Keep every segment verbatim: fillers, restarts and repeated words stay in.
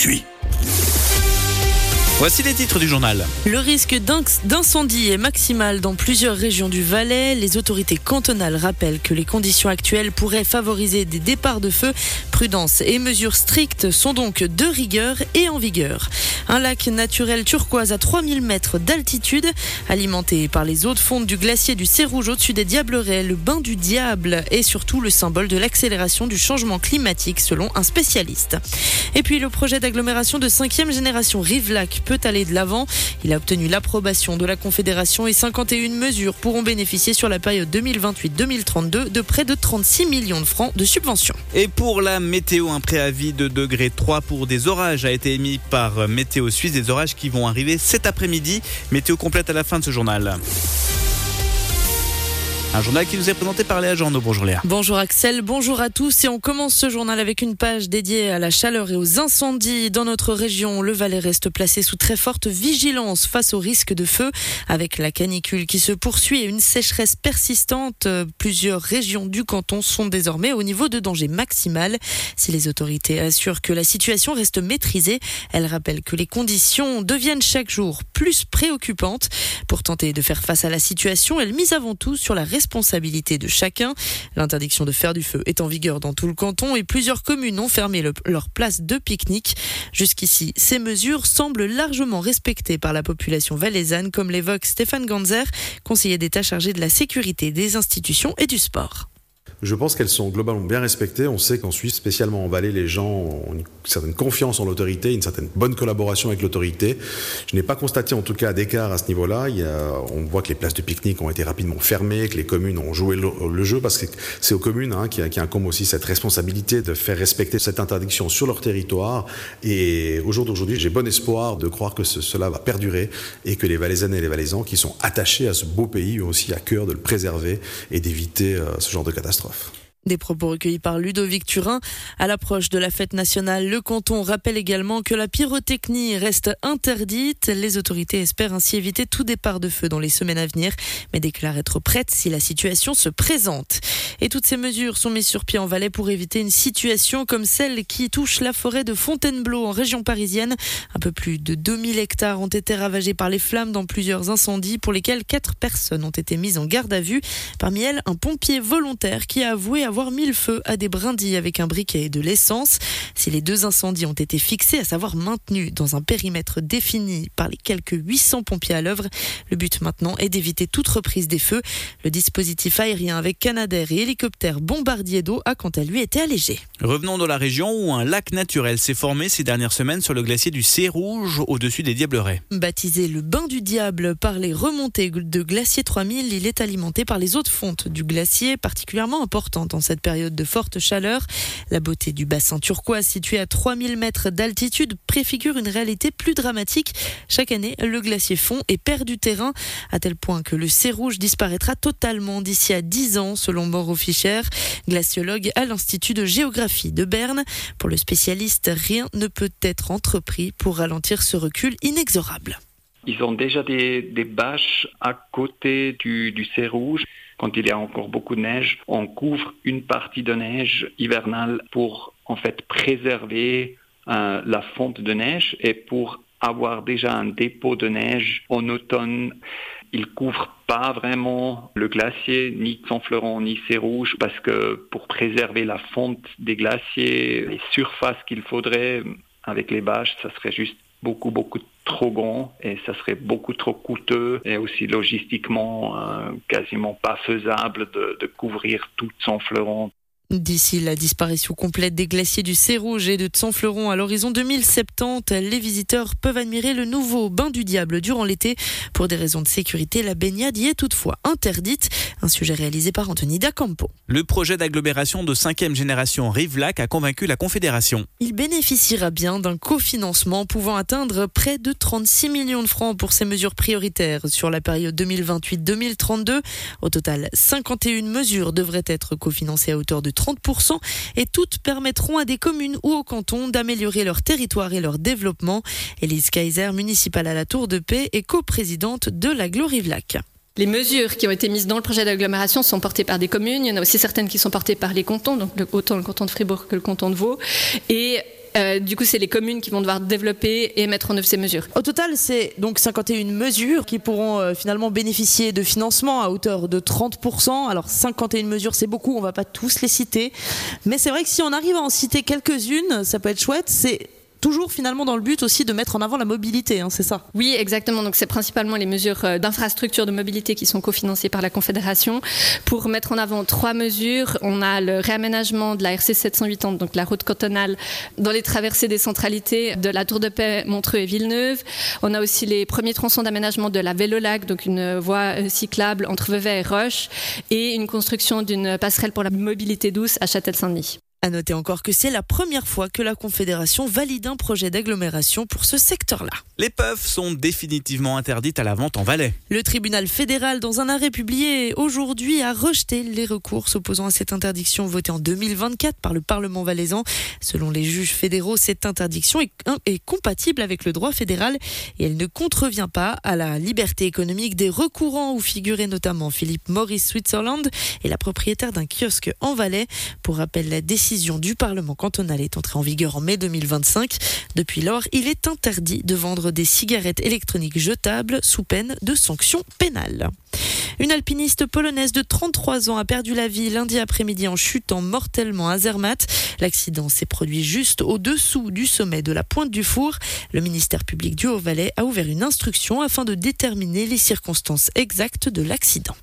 gratuit. Voici les titres du journal. Le risque d'incendie est maximal dans plusieurs régions du Valais. Les autorités cantonales rappellent que les conditions actuelles pourraient favoriser des départs de feu. Prudence et mesures strictes sont donc de rigueur et en vigueur. Un lac naturel turquoise à trois mille mètres d'altitude, alimenté par les eaux de fonte du glacier du Cérouge au-dessus des Diablerets. Le bain du diable est surtout le symbole de l'accélération du changement climatique selon un spécialiste. Et puis le projet d'agglomération de cinquième génération Rivelac peut aller de l'avant. Il a obtenu l'approbation de la Confédération et cinquante et une mesures pourront bénéficier sur la période deux mille vingt-huit deux mille trente-deux de près de trente-six millions de francs de subventions. Et pour la météo, un préavis de degré trois pour des orages a été émis par Météo Suisse, des orages qui vont arriver cet après-midi. Météo complète à la fin de ce journal. Un journal qui nous est présenté par Léa Journeau. Bonjour Léa. Bonjour Axel, bonjour à tous. Et on commence ce journal avec une page dédiée à la chaleur et aux incendies. Dans notre région, le Valais reste placé sous très forte vigilance face au risque de feu. Avec la canicule qui se poursuit et une sécheresse persistante, plusieurs régions du canton sont désormais au niveau de danger maximal. Si les autorités assurent que la situation reste maîtrisée, elles rappellent que les conditions deviennent chaque jour plus préoccupantes. Pour tenter de faire face à la situation, elles misent avant tout sur la responsabilité de chacun. L'interdiction de faire du feu est en vigueur dans tout le canton et plusieurs communes ont fermé le, leur place de pique-nique. Jusqu'ici, ces mesures semblent largement respectées par la population valaisanne, comme l'évoque Stéphane Ganzer, conseiller d'État chargé de la sécurité des institutions et du sport. Je pense qu'elles sont globalement bien respectées. On sait qu'en Suisse, spécialement en Valais, les gens ont une certaine confiance en l'autorité, une certaine bonne collaboration avec l'autorité. Je n'ai pas constaté en tout cas d'écart à ce niveau-là. Il y a, on voit que les places de pique-nique ont été rapidement fermées, que les communes ont joué le, le jeu, parce que c'est aux communes hein, qui, qui incombe aussi cette responsabilité de faire respecter cette interdiction sur leur territoire. Et au jour d'aujourd'hui, j'ai bon espoir de croire que ce, cela va perdurer et que les Valaisannes et les Valaisans qui sont attachés à ce beau pays ont aussi à cœur de le préserver et d'éviter euh, ce genre de catastrophe. Des propos recueillis par Ludovic Turin. À l'approche de la fête nationale, le canton rappelle également que la pyrotechnie reste interdite. Les autorités espèrent ainsi éviter tout départ de feu dans les semaines à venir, mais déclarent être prêtes si la situation se présente. Et toutes ces mesures sont mises sur pied en Valais pour éviter une situation comme celle qui touche la forêt de Fontainebleau en région parisienne. Un peu plus de deux mille hectares ont été ravagés par les flammes dans plusieurs incendies pour lesquels quatre personnes ont été mises en garde à vue. Parmi elles, un pompier volontaire qui a avoué avoir mis le feu à des brindilles avec un briquet et de l'essence. Si les deux incendies ont été fixés, à savoir maintenus dans un périmètre défini par les quelques huit cents pompiers à l'œuvre, le but maintenant est d'éviter toute reprise des feux. Le dispositif aérien avec Canadair et hélicoptère bombardier d'eau a quant à lui été allégé. Revenons dans la région où un lac naturel s'est formé ces dernières semaines sur le glacier du Cérouge au-dessus des Diablerets. Baptisé le bain du diable par les remontées de glacier trois mille, il est alimenté par les eaux de fonte du glacier, particulièrement importantes en cette période de forte chaleur. La beauté du bassin turquoise situé à trois mille mètres d'altitude préfigure une réalité plus dramatique. Chaque année, le glacier fond et perd du terrain, à tel point que le Cérouge disparaîtra totalement d'ici à dix ans, selon Mauro Fischer, glaciologue à l'Institut de géographie de Berne. Pour le spécialiste, rien ne peut être entrepris pour ralentir ce recul inexorable. Ils ont déjà des, des bâches à côté du, du Cérouge. Quand il y a encore beaucoup de neige, on couvre une partie de neige hivernale pour en fait préserver euh, la fonte de neige et pour avoir déjà un dépôt de neige en automne. Il couvre pas vraiment le glacier, ni Sonfleuron, ni Cérouge, parce que pour préserver la fonte des glaciers, les surfaces qu'il faudrait avec les bâches, ça serait juste beaucoup, beaucoup trop grand et ça serait beaucoup trop coûteux et aussi logistiquement euh, quasiment pas faisable de, de couvrir tout Sonfleuron. D'ici la disparition complète des glaciers du Cérouge et de Sonfleuron à l'horizon deux mille soixante-dix, les visiteurs peuvent admirer le nouveau bain du diable durant l'été. Pour des raisons de sécurité, la baignade y est toutefois interdite. Un sujet réalisé par Anthony Dacampo. Le projet d'agglomération de cinquième génération Rivelac a convaincu la Confédération. Il bénéficiera bien d'un cofinancement pouvant atteindre près de trente-six millions de francs pour ces mesures prioritaires sur la période deux mille vingt-huit deux mille trente-deux. Au total, cinquante et une mesures devraient être cofinancées à hauteur de trente pour cent et toutes permettront à des communes ou au canton d'améliorer leur territoire et leur développement. Élise Kaiser, municipale à la Tour de Paix et coprésidente de l'agglo Rivelac. Les mesures qui ont été mises dans le projet d'agglomération sont portées par des communes. Il y en a aussi certaines qui sont portées par les cantons, donc autant le canton de Fribourg que le canton de Vaud. Et euh, du coup, c'est les communes qui vont devoir développer et mettre en œuvre ces mesures. Au total, c'est donc cinquante et une mesures qui pourront euh, finalement bénéficier de financement à hauteur de trente pour cent. Alors cinquante et une mesures, c'est beaucoup, on va pas tous les citer. Mais c'est vrai que si on arrive à en citer quelques-unes, ça peut être chouette. C'est toujours finalement dans le but aussi de mettre en avant la mobilité, hein, c'est ça? Oui, exactement. Donc c'est principalement les mesures d'infrastructure de mobilité qui sont cofinancées par la Confédération. Pour mettre en avant trois mesures, on a le réaménagement de la R C sept cent quatre-vingt-dix, donc la route cantonale, dans les traversées des centralités de la Tour de Paix, Montreux et Villeneuve. On a aussi les premiers tronçons d'aménagement de la Vélolac, donc une voie cyclable entre Vevey et Roche, et une construction d'une passerelle pour la mobilité douce à Châtel-Saint-Denis. À noter encore que c'est la première fois que la Confédération valide un projet d'agglomération pour ce secteur-là. Les puffs sont définitivement interdites à la vente en Valais. Le tribunal fédéral, dans un arrêt publié aujourd'hui, a rejeté les recours s'opposant à cette interdiction votée en deux mille vingt-quatre par le Parlement valaisan. Selon les juges fédéraux, cette interdiction est, est compatible avec le droit fédéral et elle ne contrevient pas à la liberté économique des recourants, où figurait notamment Philippe Maurice Switzerland et la propriétaire d'un kiosque en Valais. Pour rappel, la décision du Parlement cantonal est entrée en vigueur en mai deux mille vingt-cinq. Depuis lors, il est interdit de vendre des cigarettes électroniques jetables sous peine de sanctions pénales. Une alpiniste polonaise de trente-trois ans a perdu la vie lundi après-midi en chutant mortellement à Zermatt. L'accident s'est produit juste au-dessous du sommet de la Pointe du Four. Le ministère public du Haut-Valais a ouvert une instruction afin de déterminer les circonstances exactes de l'accident.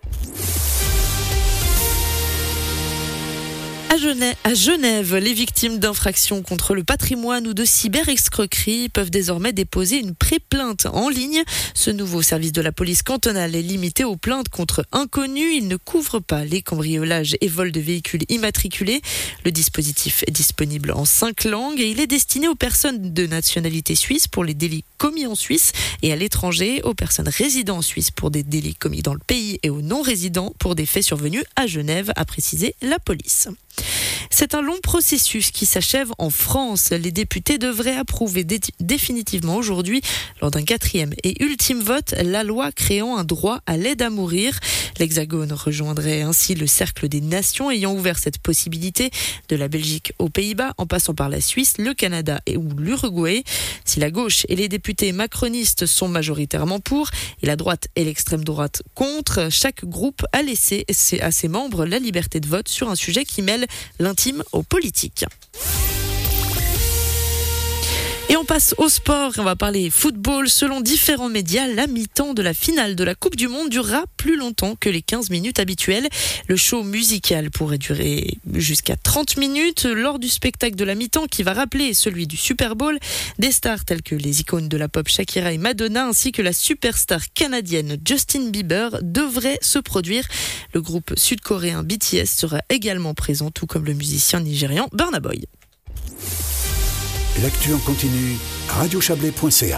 À Genève, à Genève, les victimes d'infractions contre le patrimoine ou de cyber-escroquerie peuvent désormais déposer une pré-plainte en ligne. Ce nouveau service de la police cantonale est limité aux plaintes contre inconnus. Il ne couvre pas les cambriolages et vols de véhicules immatriculés. Le dispositif est disponible en cinq langues et il est destiné aux personnes de nationalité suisse pour les délits commis en Suisse et à l'étranger, aux personnes résidant en Suisse pour des délits commis dans le pays et aux non-résidents pour des faits survenus à Genève, a précisé la police. C'est un long processus qui s'achève en France. Les députés devraient approuver dé- définitivement aujourd'hui, lors d'un quatrième et ultime vote, la loi créant un droit à l'aide à mourir. L'Hexagone rejoindrait ainsi le cercle des nations ayant ouvert cette possibilité, de la Belgique aux Pays-Bas, en passant par la Suisse, le Canada et ou l'Uruguay. Si la gauche et les députés macronistes sont majoritairement pour, et la droite et l'extrême droite contre, chaque groupe a laissé à ses membres la liberté de vote sur un sujet qui mêle l'intime au politique. Et on passe au sport, on va parler football. Selon différents médias, la mi-temps de la finale de la Coupe du Monde durera plus longtemps que les quinze minutes habituelles. Le show musical pourrait durer jusqu'à trente minutes. Lors du spectacle de la mi-temps, qui va rappeler celui du Super Bowl, des stars telles que les icônes de la pop Shakira et Madonna, ainsi que la superstar canadienne Justin Bieber, devraient se produire. Le groupe sud-coréen B T S sera également présent, tout comme le musicien nigérian Burna Boy. L'actu en continu, radio chablais point c a.